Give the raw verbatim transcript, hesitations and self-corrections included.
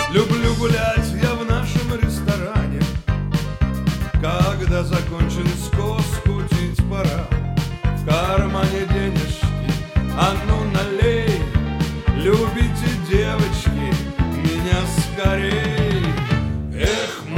Люблю гулять я в нашем ресторане, когда закончен скос, кутить пора. В кармане денежки, а ну